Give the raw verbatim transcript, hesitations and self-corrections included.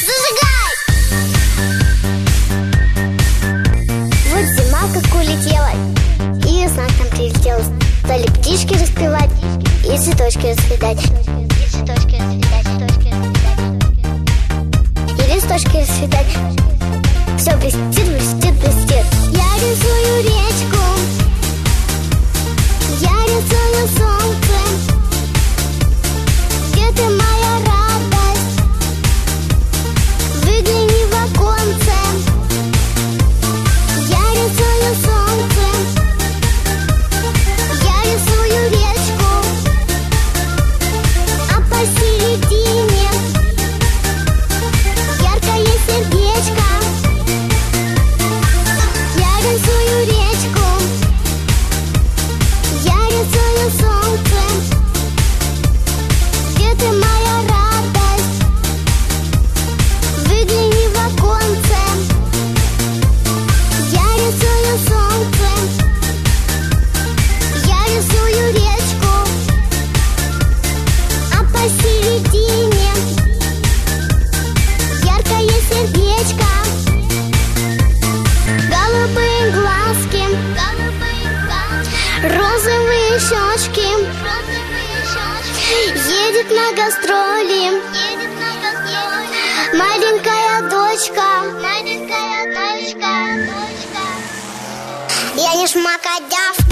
Зажигай! Вот зима как улетела, и весна к нам прилетела. Стали птички распевать и цветочки расцветать. И цветочки расцветать, цветочки расцветать. И листочки расцветать. Все блестит, блестит, блестит. Я рисую речку, я рисую солнце. Где ты, моя радость? Выгляни в оконце. Я рисую солнце, я рисую речку, а посередине яркое сердечко. Я рисую речку, я рисую солнце. Где ты, моя радость? Выгляни в оконце. Я рисую солнце, я рисую речку, а посередине яркое сердечко. Голубые глазки, розовые щечки. Едет на гастроли маленькая дочка. Я не шмакодявка.